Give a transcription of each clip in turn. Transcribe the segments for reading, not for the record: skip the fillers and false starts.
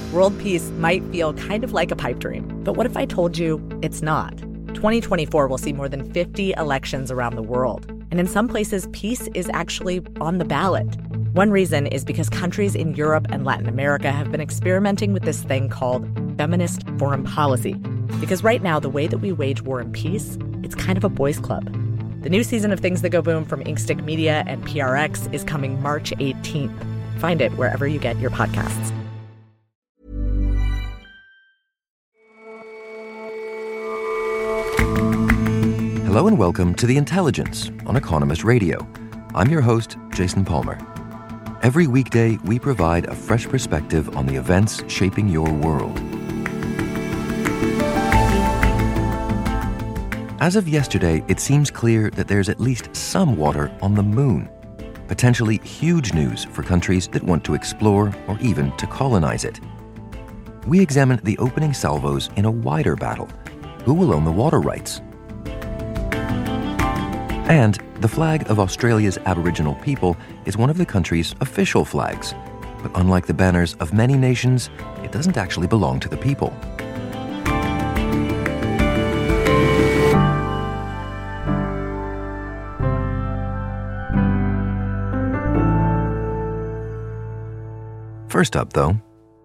World peace might feel kind of like a pipe dream, but what if I told you it's not? 2024 will see more than 50 elections around the world, and in some places, peace is actually on the ballot. One reason is because countries in Europe and Latin America have been experimenting with this thing called feminist foreign policy. Because right now, the way that we wage war and peace, it's kind of a boys' club. The new season of Things That Go Boom from Inkstick Media and PRX is coming March 18th. Find it wherever you get your podcasts. Hello and welcome to The Intelligence on Economist Radio. I'm your host, Jason Palmer. Every weekday, we provide a fresh perspective on the events shaping your world. As of yesterday, it seems clear that there's at least some water on the moon. Potentially huge news for countries that want to explore or even to colonize it. We examine the opening salvos in a wider battle. Who will own the water rights? And the flag of Australia's Aboriginal people is one of the country's official flags. But unlike the banners of many nations, it doesn't actually belong to the people. First up, though.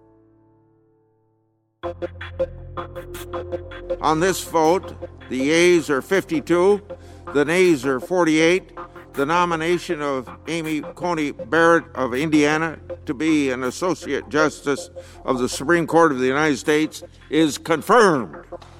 On this vote, the yeas are 52, the nays are 48. The nomination of Amy Coney Barrett of Indiana to be an Associate Justice of the Supreme Court of the United States is confirmed.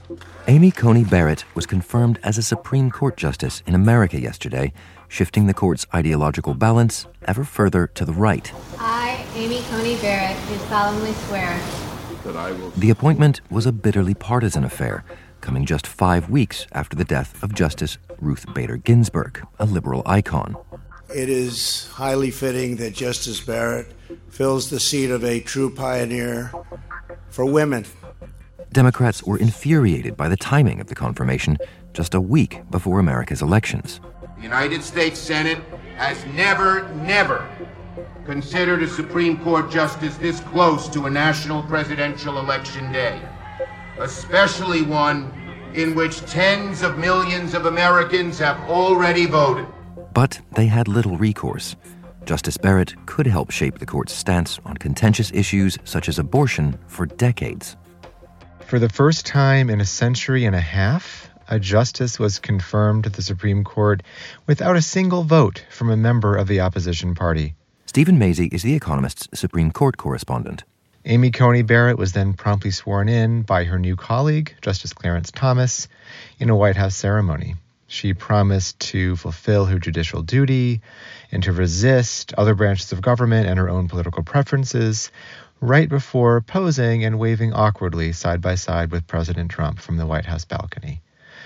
Amy Coney Barrett was confirmed as a Supreme Court Justice in America yesterday, shifting the court's ideological balance ever further to the right. I, Amy Coney Barrett, do solemnly swear that I will. The appointment was a bitterly partisan affair, coming just 5 weeks after the death of Justice Ruth Bader Ginsburg, a liberal icon. It is highly fitting that Justice Barrett fills the seat of a true pioneer for women. Democrats were infuriated by the timing of the confirmation just a week before America's elections. The United States Senate has never considered a Supreme Court justice this close to a national presidential election day, especially one in which tens of millions of Americans have already voted. But they had little recourse. Justice Barrett could help shape the court's stance on contentious issues such as abortion for decades. For the first time in a century and a half, a justice was confirmed to the Supreme Court without a single vote from a member of the opposition party. Stephen Mazie is The Economist's Supreme Court correspondent. Amy Coney Barrett was then promptly sworn in by her new colleague, Justice Clarence Thomas, in a White House ceremony. She promised to fulfill her judicial duty and to resist other branches of government and her own political preferences right before posing and waving awkwardly side by side with President Trump from the White House balcony.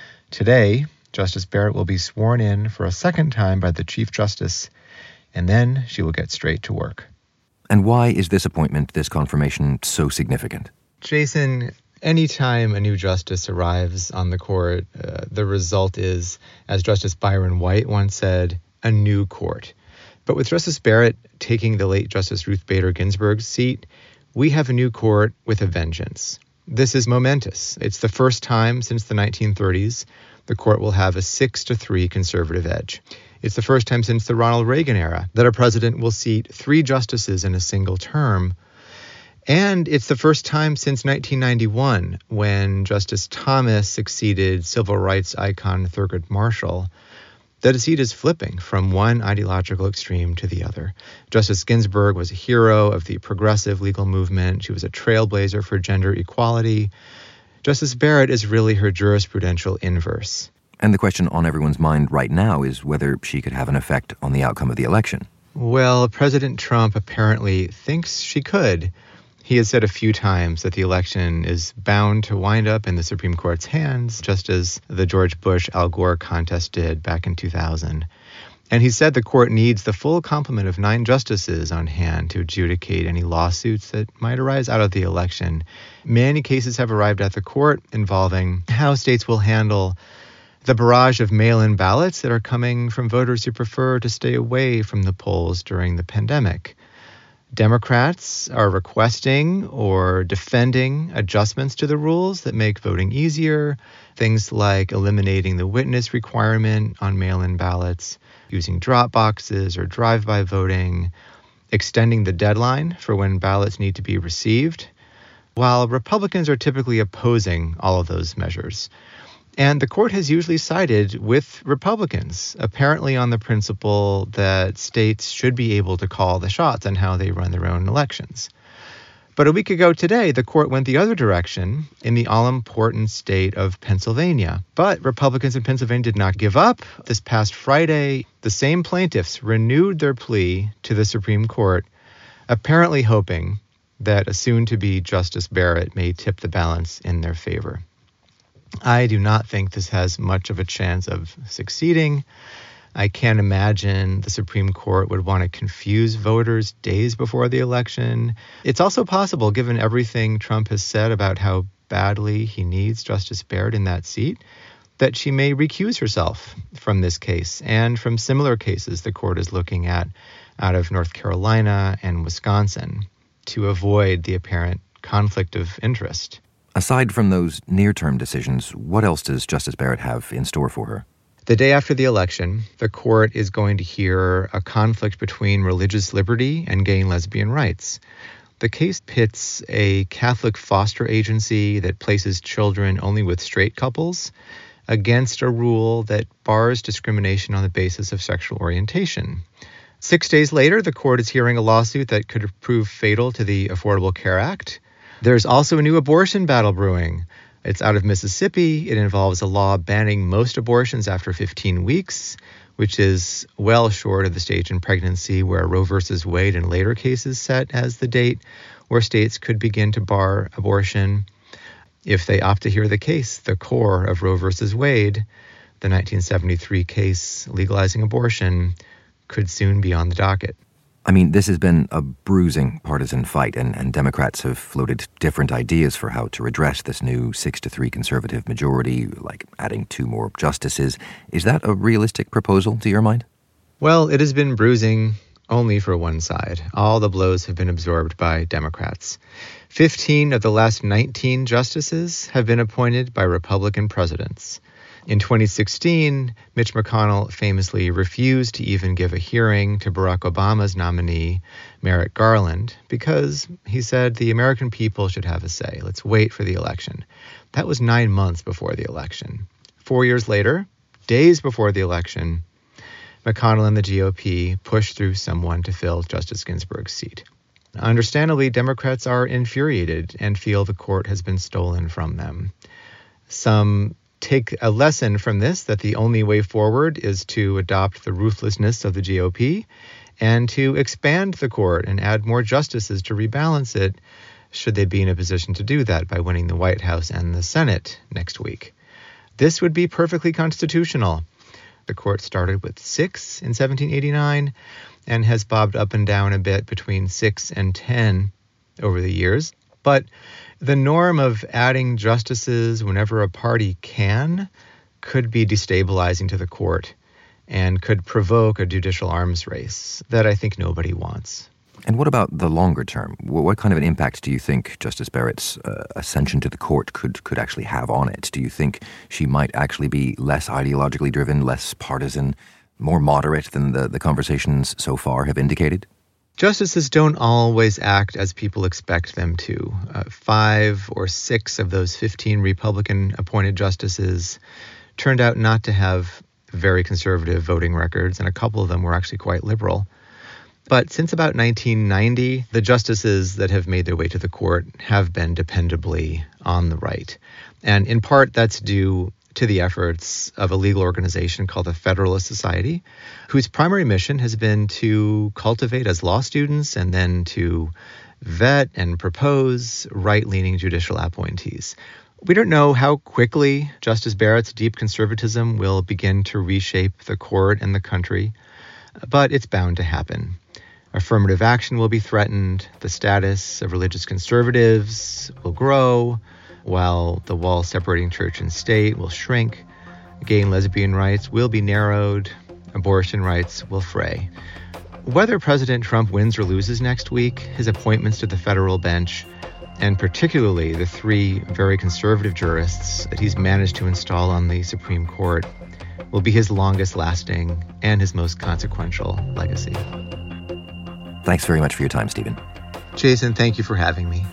Today, Justice Barrett will be sworn in for a second time by the Chief Justice, and then she will get straight to work. And why is this appointment, this confirmation, so significant? Jason, anytime a new justice arrives on the court, the result is, as Justice Byron White once said, a new court. But with Justice Barrett taking the late Justice Ruth Bader Ginsburg's seat, we have a new court with a vengeance. This is momentous. It's the first time since the 1930s the court will have a 6-3 conservative edge. It's the first time since the Ronald Reagan era that a president will seat 3 justices in a single term. And it's the first time since 1991 when Justice Thomas succeeded civil rights icon Thurgood Marshall that a seat is flipping from one ideological extreme to the other. Justice Ginsburg was a hero of the progressive legal movement. She was a trailblazer for gender equality. Justice Barrett is really her jurisprudential inverse. And the question on everyone's mind right now is whether she could have an effect on the outcome of the election. Well, President Trump apparently thinks she could. He has said a few times that the election is bound to wind up in the Supreme Court's hands, just as the George Bush-Al Gore contest did back in 2000. And he said the court needs the full complement of 9 justices on hand to adjudicate any lawsuits that might arise out of the election. Many cases have arrived at the court involving how states will handle the barrage of mail-in ballots that are coming from voters who prefer to stay away from the polls during the pandemic. Democrats are requesting or defending adjustments to the rules that make voting easier, things like eliminating the witness requirement on mail-in ballots, using drop boxes or drive-by voting, extending the deadline for when ballots need to be received, while Republicans are typically opposing all of those measures. And the court has usually sided with Republicans, apparently on the principle that states should be able to call the shots on how they run their own elections. But a week ago today, the court went the other direction in the all-important state of Pennsylvania. But Republicans in Pennsylvania did not give up. This past Friday, the same plaintiffs renewed their plea to the Supreme Court, apparently hoping that a soon-to-be Justice Barrett may tip the balance in their favor. I do not think this has much of a chance of succeeding. I can't imagine the Supreme Court would want to confuse voters days before the election. It's also possible, given everything Trump has said about how badly he needs Justice Barrett in that seat, that she may recuse herself from this case and from similar cases the court is looking at out of North Carolina and Wisconsin to avoid the apparent conflict of interest. Aside from those near-term decisions, what else does Justice Barrett have in store for her? The day after the election, the court is going to hear a conflict between religious liberty and gay and lesbian rights. The case pits a Catholic foster agency that places children only with straight couples against a rule that bars discrimination on the basis of sexual orientation. 6 days later, the court is hearing a lawsuit that could prove fatal to the Affordable Care Act. There's also a new abortion battle brewing. It's out of Mississippi. It involves a law banning most abortions after 15 weeks, which is well short of the stage in pregnancy where Roe v. Wade and later cases set as the date where states could begin to bar abortion. If they opt to hear the case, the core of Roe v. Wade, the 1973 case legalizing abortion, could soon be on the docket. I mean, this has been a bruising partisan fight, and Democrats have floated different ideas for how to redress this new 6-3 conservative majority, like adding 2 more justices. Is that a realistic proposal to your mind? Well, it has been bruising only for one side. All the blows have been absorbed by Democrats. 15 of the last 19 justices have been appointed by Republican presidents. In 2016, Mitch McConnell famously refused to even give a hearing to Barack Obama's nominee, Merrick Garland, because he said the American people should have a say. Let's wait for the election. That was 9 months before the election. 4 years later, days before the election, McConnell and the GOP pushed through someone to fill Justice Ginsburg's seat. Understandably, Democrats are infuriated and feel the court has been stolen from them. Some take a lesson from this, that the only way forward is to adopt the ruthlessness of the GOP and to expand the court and add more justices to rebalance it, should they be in a position to do that by winning the White House and the Senate next week. This would be perfectly constitutional. The court started with 6 in 1789 and has bobbed up and down a bit between 6 and 10 over the years. But the norm of adding justices whenever a party can could be destabilizing to the court and could provoke a judicial arms race that I think nobody wants. And what about the longer term? What kind of an impact do you think Justice Barrett's ascension to the court could actually have on it? Do you think she might actually be less ideologically driven, less partisan, more moderate than the conversations so far have indicated? Justices don't always act as people expect them to. 5 or 6 of those 15 Republican-appointed justices turned out not to have very conservative voting records, and a couple of them were actually quite liberal. But since about 1990, the justices that have made their way to the court have been dependably on the right. And in part, that's due to the efforts of a legal organization called the Federalist Society, whose primary mission has been to cultivate as law students and then to vet and propose right-leaning judicial appointees. We don't know how quickly Justice Barrett's deep conservatism will begin to reshape the court and the country, but it's bound to happen. Affirmative action will be threatened, the status of religious conservatives will grow, while the wall separating church and state will shrink, gay and lesbian rights will be narrowed, abortion rights will fray. Whether President Trump wins or loses next week, his appointments to the federal bench, and particularly the 3 very conservative jurists that he's managed to install on the Supreme Court, will be his longest lasting and his most consequential legacy. Thanks very much for your time, Stephen. Jason, thank you for having me.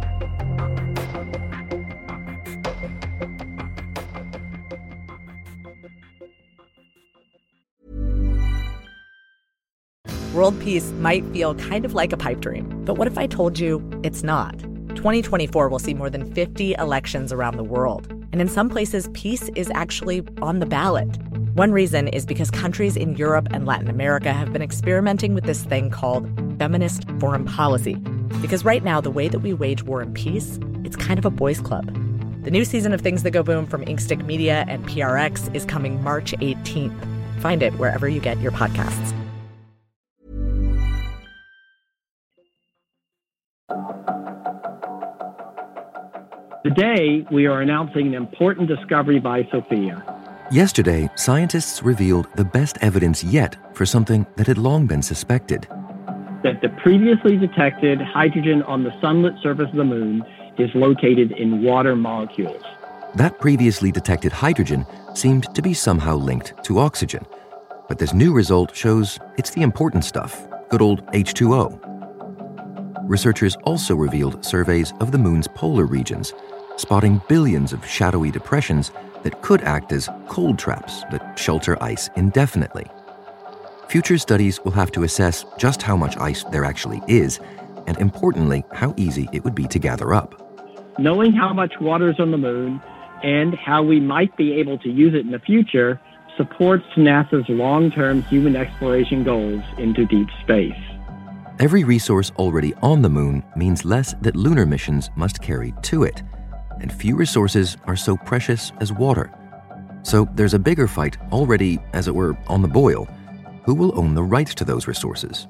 World peace might feel kind of like a pipe dream, but what if I told you it's not? 2024 will see more than 50 elections around the world, and in some places, peace is actually on the ballot. One reason is because countries in Europe and Latin America have been experimenting with this thing called feminist foreign policy. Because right now, the way that we wage war and peace, it's kind of a boys' club. The new season of Things That Go Boom from Inkstick Media and PRX is coming March 18th. Find it wherever you get your podcasts. Today, we are announcing an important discovery by SOFIA. Yesterday, scientists revealed the best evidence yet for something that had long been suspected. That the previously detected hydrogen on the sunlit surface of the moon is located in water molecules. That previously detected hydrogen seemed to be somehow linked to oxygen. But this new result shows it's the important stuff, good old H2O. Researchers also revealed surveys of the moon's polar regions, spotting billions of shadowy depressions that could act as cold traps that shelter ice indefinitely. Future studies will have to assess just how much ice there actually is, and importantly, how easy it would be to gather up. Knowing how much water is on the moon and how we might be able to use it in the future supports NASA's long-term human exploration goals into deep space. Every resource already on the moon means less that lunar missions must carry to it, and few resources are so precious as water. So there's a bigger fight already, as it were, on the boil. Who will own the rights to those resources?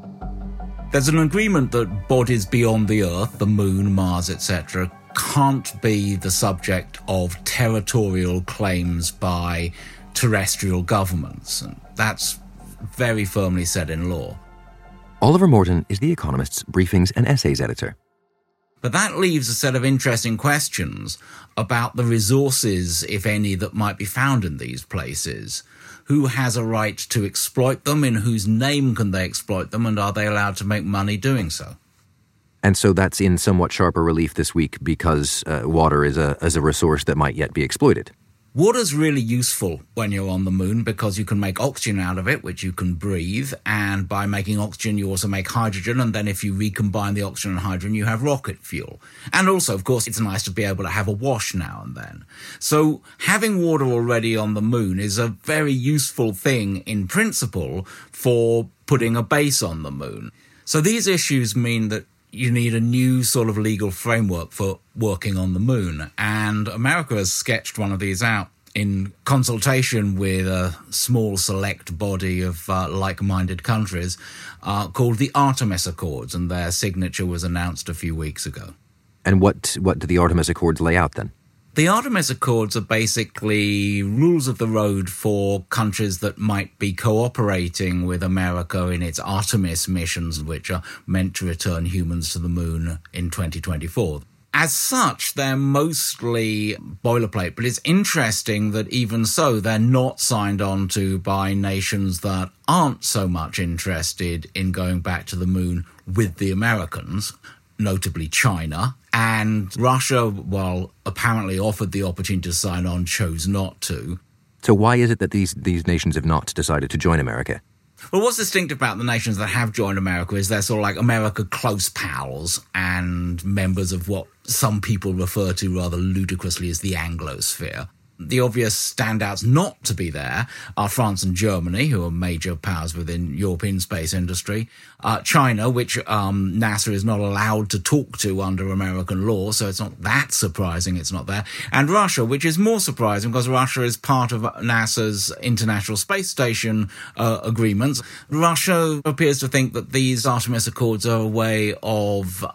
There's an agreement that bodies beyond the Earth, the Moon, Mars, etc., can't be the subject of territorial claims by terrestrial governments. And that's very firmly set in law. Oliver Morton is The Economist's briefings and essays editor. But that leaves a set of interesting questions about the resources, if any, that might be found in these places. Who has a right to exploit them? In whose name can they exploit them? And are they allowed to make money doing so? And so that's in somewhat sharper relief this week because water is a resource that might yet be exploited. Water's really useful when you're on the moon because you can make oxygen out of it, which you can breathe. And by making oxygen, you also make hydrogen. And then if you recombine the oxygen and hydrogen, you have rocket fuel. And also, of course, it's nice to be able to have a wash now and then. So having water already on the moon is a very useful thing in principle for putting a base on the moon. So these issues mean that you need a new sort of legal framework for working on the moon. And America has sketched one of these out in consultation with a small select body of like-minded countries called the Artemis Accords, and their signature was announced a few weeks ago. And what do the Artemis Accords lay out then? The Artemis Accords are basically rules of the road for countries that might be cooperating with America in its Artemis missions, which are meant to return humans to the moon in 2024. As such, they're mostly boilerplate, but it's interesting that even so, they're not signed on to by nations that aren't so much interested in going back to the moon with the Americans, notably China. And Russia, while apparently offered the opportunity to sign on, chose not to. So why is it that these nations have not decided to join America? Well, what's distinctive about the nations that have joined America is they're sort of like America close pals and members of what some people refer to rather ludicrously as the Anglosphere. The obvious standouts not to be there are France and Germany, who are major powers within European space industry, China, which NASA is not allowed to talk to under American law, so it's not that surprising it's not there, and Russia, which is more surprising because Russia is part of NASA's International Space Station agreements. Russia appears to think that these Artemis Accords are a way of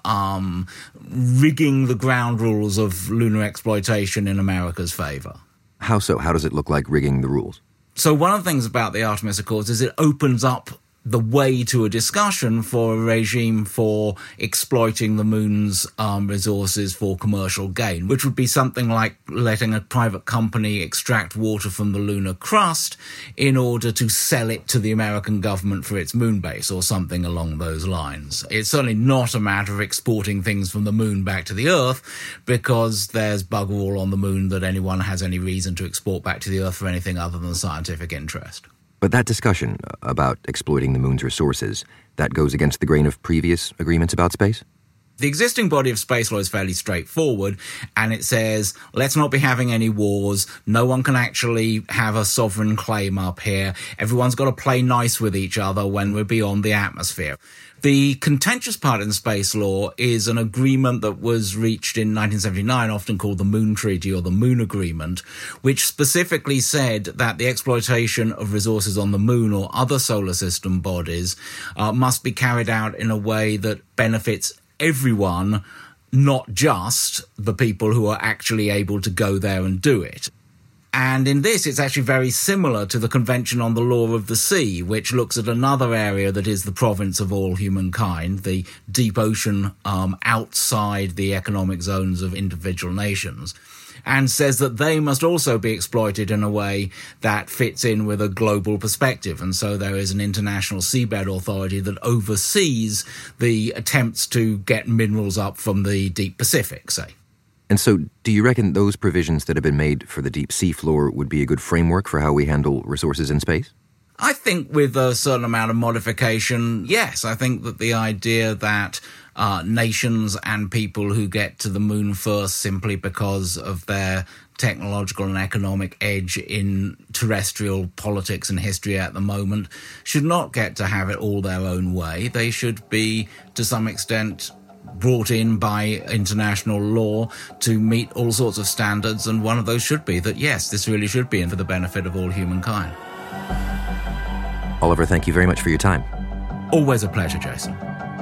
rigging the ground rules of lunar exploitation in America's favor. How so? How does it look like rigging the rules? So one of the things about the Artemis Accords is it opens up the way to a discussion for a regime for exploiting the moon's resources for commercial gain, which would be something like letting a private company extract water from the lunar crust in order to sell it to the American government for its moon base or something along those lines. It's certainly not a matter of exporting things from the moon back to the Earth, because there's bugger all on the moon that anyone has any reason to export back to the Earth for anything other than scientific interest. But that discussion about exploiting the moon's resources, that goes against the grain of previous agreements about space? The existing body of space law is fairly straightforward, and it says, let's not be having any wars. No one can actually have a sovereign claim up here. Everyone's got to play nice with each other when we're beyond the atmosphere. The contentious part in space law is an agreement that was reached in 1979, often called the Moon Treaty or the Moon Agreement, which specifically said that the exploitation of resources on the moon or other solar system bodies must be carried out in a way that benefits everyone, not just the people who are actually able to go there and do it. And in this, it's actually very similar to the Convention on the Law of the Sea, which looks at another area that is the province of all humankind, the deep ocean outside the economic zones of individual nations, and says that they must also be exploited in a way that fits in with a global perspective. And so there is an international seabed authority that oversees the attempts to get minerals up from the deep Pacific, say. And so, do you reckon those provisions that have been made for the deep sea floor would be a good framework for how we handle resources in space? I think with a certain amount of modification, yes. I think that the idea that nations and people who get to the moon first simply because of their technological and economic edge in terrestrial politics and history at the moment should not get to have it all their own way. They should be, to some extent, brought in by international law to meet all sorts of standards, and one of those should be that, yes, this really should be for the benefit of all humankind. Oliver, thank you very much for your time. Always a pleasure, Jason.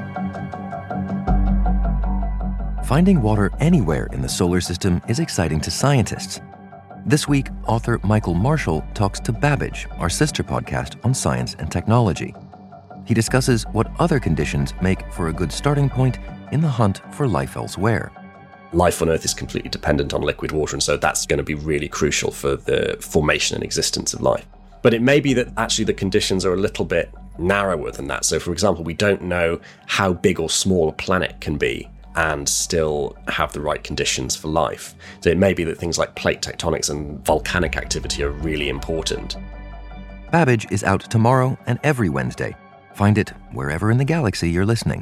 Finding water anywhere in the solar system is exciting to scientists. This week, author Michael Marshall talks to Babbage, our sister podcast on science and technology. He discusses what other conditions make for a good starting point in the hunt for life elsewhere. Life on Earth is completely dependent on liquid water, and so that's going to be really crucial for the formation and existence of life. But it may be that actually the conditions are a little bit narrower than that. So, for example, we don't know how big or small a planet can be and still have the right conditions for life. So it may be that things like plate tectonics and volcanic activity are really important. Babbage is out tomorrow and every Wednesday. Find it wherever in the galaxy you're listening.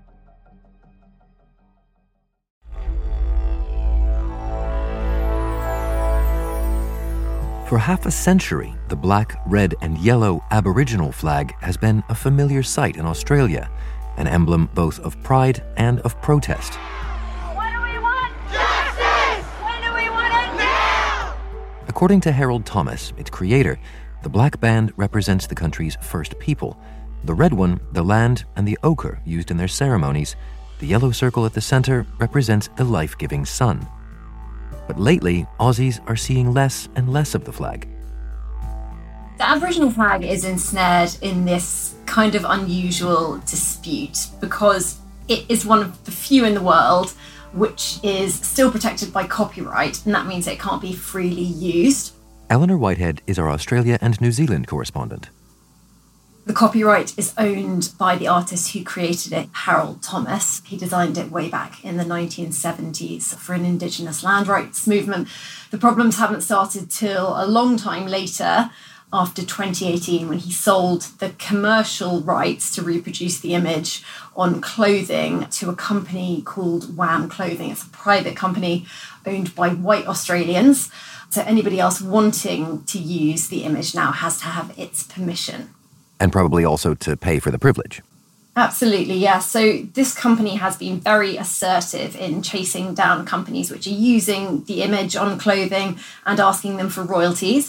For half a century, the black, red, and yellow Aboriginal flag has been a familiar sight in Australia, an emblem both of pride and of protest. What do we want? Justice! When do we want it now? According to Harold Thomas, its creator, the black band represents the country's first people, the red one, the land and the ochre used in their ceremonies. The yellow circle at the center represents the life-giving sun. But lately, Aussies are seeing less and less of the flag. The Aboriginal flag is ensnared in this kind of unusual dispute because it is one of the few in the world which is still protected by copyright, and that means it can't be freely used. Eleanor Whitehead is our Australia and New Zealand correspondent. The copyright is owned by the artist who created it, Harold Thomas. He designed it way back in the 1970s for an Indigenous land rights movement. The problems haven't started till a long time later, after 2018, when he sold the commercial rights to reproduce the image on clothing to a company called WAM Clothing. It's a private company owned by white Australians. So anybody else wanting to use the image now has to have its permission. And probably also to pay for the privilege. Absolutely, yeah. So this company has been very assertive in chasing down companies which are using the image on clothing and asking them for royalties.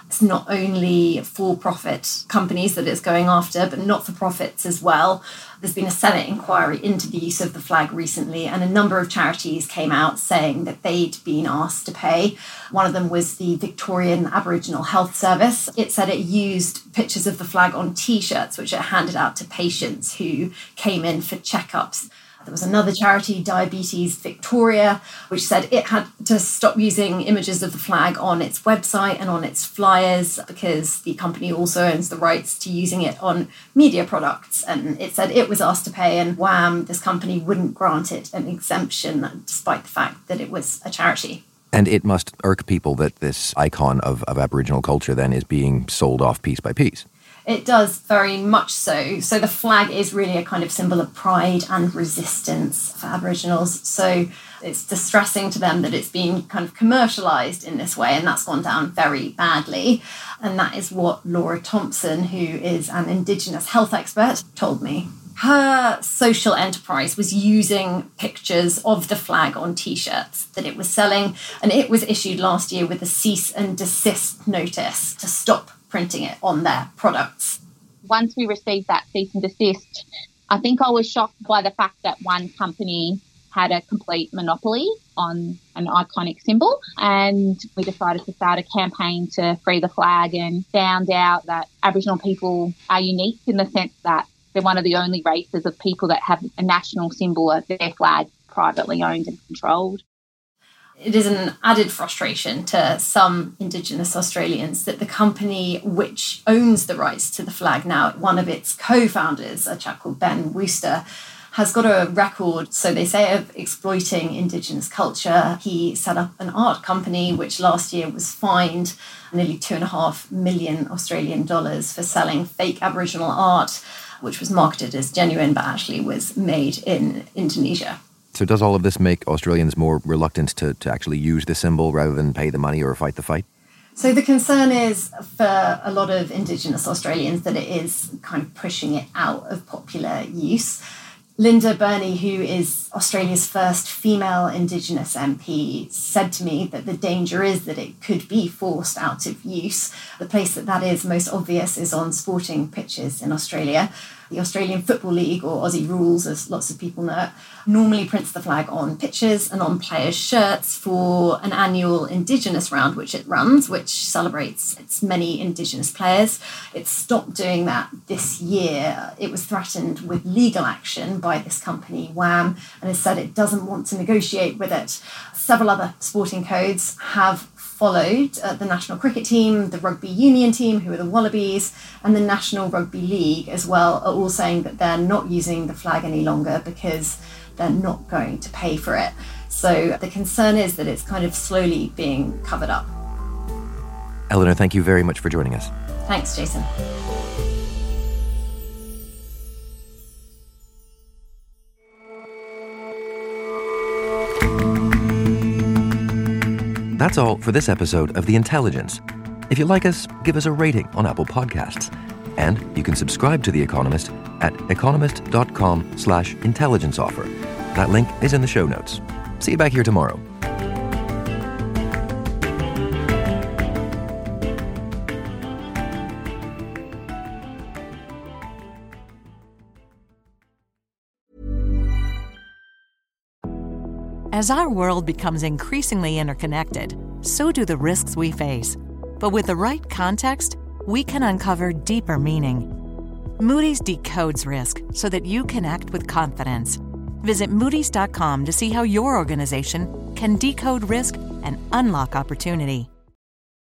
It's not only for-profit companies that it's going after, but not-for-profits as well. There's been a Senate inquiry into the use of the flag recently, and a number of charities came out saying that they'd been asked to pay. One of them was the Victorian Aboriginal Health Service. It said it used pictures of the flag on T-shirts, which it handed out to patients who came in for checkups. There was another charity, Diabetes Victoria, which said it had to stop using images of the flag on its website and on its flyers because the company also owns the rights to using it on media products. And it said it was asked to pay, and wham, this company wouldn't grant it an exemption despite the fact that it was a charity. And it must irk people that this icon of Aboriginal culture then is being sold off piece by piece. It does, very much so. So the flag is really a kind of symbol of pride and resistance for Aboriginals. So it's distressing to them that it's being kind of commercialised in this way, and that's gone down very badly. And that is what Laura Thompson, who is an Indigenous health expert, told me. Her social enterprise was using pictures of the flag on T-shirts that it was selling, and it was issued last year with a cease and desist notice to stop printing it on their products. Once we received that cease and desist, I think I was shocked by the fact that one company had a complete monopoly on an iconic symbol, and we decided to start a campaign to free the flag, and found out that Aboriginal people are unique in the sense that they're one of the only races of people that have a national symbol of their flag privately owned and controlled. It is an added frustration to some Indigenous Australians that the company which owns the rights to the flag now, one of its co-founders, a chap called Ben Wooster, has got a record, so they say, of exploiting Indigenous culture. He set up an art company which last year was fined nearly $2.5 million Australian dollars for selling fake Aboriginal art, which was marketed as genuine but actually was made in Indonesia. So does all of this make Australians more reluctant to actually use the symbol rather than pay the money or fight the fight? So the concern is for a lot of Indigenous Australians that it is kind of pushing it out of popular use. Linda Burney, who is Australia's first female Indigenous MP, said to me that the danger is that it could be forced out of use. The place that is most obvious is on sporting pitches in Australia. The Australian Football League, or Aussie Rules, as lots of people know it, normally prints the flag on pitches and on players' shirts for an annual Indigenous round, which it runs, which celebrates its many Indigenous players. It stopped doing that this year. It was threatened with legal action by this company, WAM, and has said it doesn't want to negotiate with it. Several other sporting codes have followed. The national cricket team, the rugby union team, who are the Wallabies, and the National Rugby League as well, are all saying that they're not using the flag any longer because they're not going to pay for it. So the concern is that it's kind of slowly being covered up. Eleanor, thank you very much for joining us. Thanks, Jason. That's all for this episode of The Intelligence. If you like us, give us a rating on Apple Podcasts. And you can subscribe to The Economist at economist.com/intelligence offer. That link is in the show notes. See you back here tomorrow. As our world becomes increasingly interconnected, so do the risks we face. But with the right context, we can uncover deeper meaning. Moody's decodes risk so that you can act with confidence. Visit Moodys.com to see how your organization can decode risk and unlock opportunity.